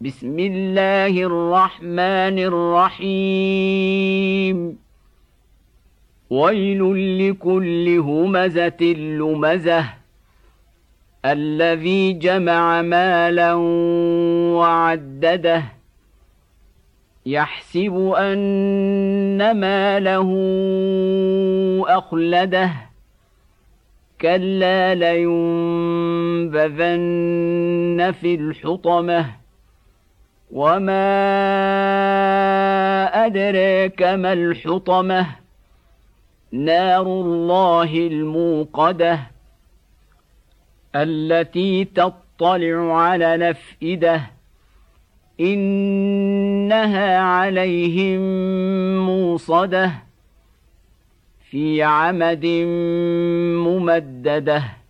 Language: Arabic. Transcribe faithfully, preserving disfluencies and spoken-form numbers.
بسم الله الرحمن الرحيم ويل لكل همزة لمزة الذي جمع مالا وعدده يحسب أن ماله أخلده كلا لينبذن في الحطمة وما أدريك ما الحطمة نار الله الموقدة التي تطلع على الأفئدة إنها عليهم موصدة في عمد ممدده.